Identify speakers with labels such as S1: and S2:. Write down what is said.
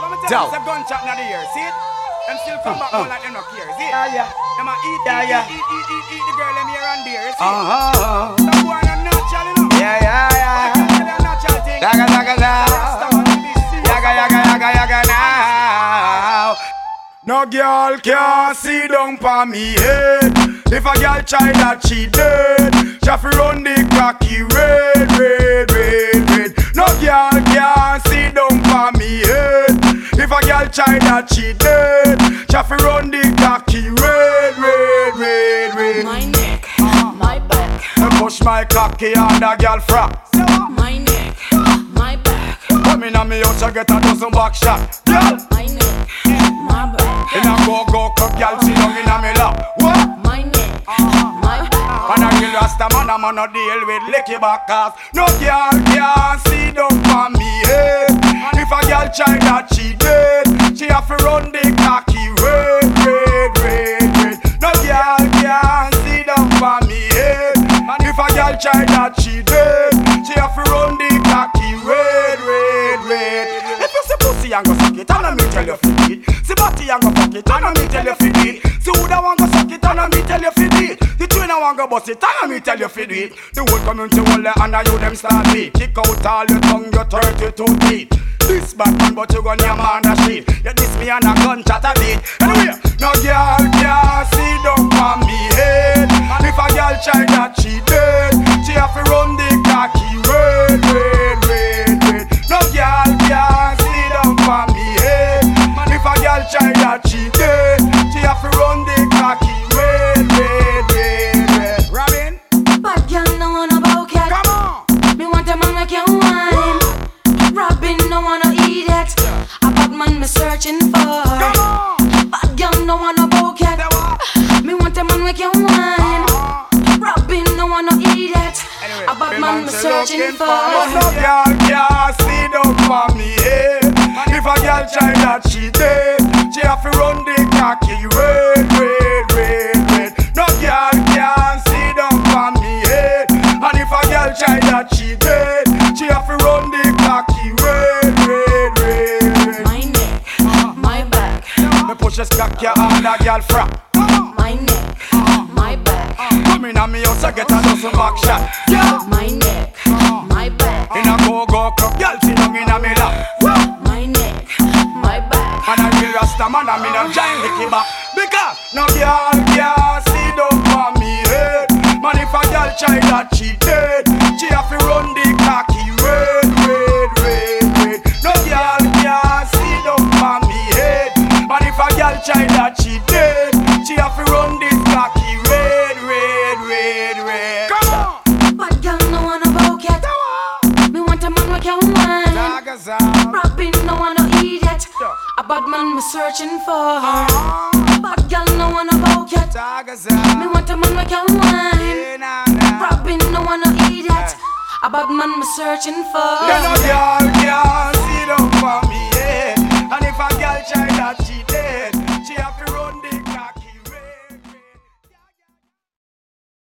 S1: Tell me, a gunshot in the ear, see it? Them still come back more like them not care, see it?
S2: Yeah.
S1: Them a eat the girl them here and there, see it? Some boy are natural, you know?
S2: Yeah.
S1: They're natural thing.
S2: Yaga now.
S1: No girl can see down pa me head. If a girl try that she dead, she fi run the cocky red. No girl can see down pa me head. If a girl try that she dead, she fi run the cocky red.
S3: My neck, my back.
S1: I push my cocky on the girl frack.
S3: My neck, my back.
S1: Come in on me house, I get a dozen back shot. Girl,
S3: My neck, my back.
S1: in a go cup, girl sit down in a me lap. What?
S3: My neck, my back.
S1: And a real rasta man, a man no deal with licky back cause no girl can see down for me head. If a girl try that she dead, she have to run the cocky red. No girl can see down for me head. And if a girl try that she dead, she have to run the cocky red. If you see pussy and go suck it, and me tell you fit it. See body and go fuck it, and me tell you fit it. See who da want go suck it, and me tell you fit it. The twin a want go bust it, and me tell you fit it. The whole community will let under you them start beat. Kick out all your tongue, your 32 teeth. This bad man, but you gon' your man a shit. You diss me and a gun chat a beat. Anyway, no girl can see down for me head. And if a girl try that she dead, she have to run the cocky red. No girl can see down for me head. And if a girl try that she dead, she have to run the cocky red. Robin,
S3: Bad girl no wanna bow cat.
S1: come on.
S3: Me want a man like you wine. Robin no wanna eat it. A bad man me searching for.
S1: Come on.
S3: Bad girl no wanna bow cat. Me want a man like you wine. Robin no wanna eat it. A bad man me searching for.
S1: But no girl can see down for me head. If a girl try that she dead, she have to run the cocky red. No girl can see down for me head. And if a girl try that she dead, she have to run the cocky red.
S3: My neck, my back.
S1: Me push this cocky on the girl frack.
S3: My neck, my back.
S1: Come in on me house, I get a dozen back shot. Yeah.
S3: My neck, my back.
S1: In a go club, girl sit down in a me lap.
S3: My neck, my back.
S1: And I real rasta man, I mean a giant licky back. Because no girl can see down for me head. Man, if a girl try that she dead, she have to run the cocky red. No girl can see down for me head. Man, if a girl try that she dead, she have to run this cocky red. Come on!
S3: Bad girl no wanna bow cat. Me want a man like you wine.
S1: Zagaza.
S3: Robin no wanna eat it. A bad man me searching for. Bad girl no wanna bow cat.
S1: Zagaza.
S3: Me want a man like you wine. Robin no wanna eat it. A bad man me searching for.
S1: No girl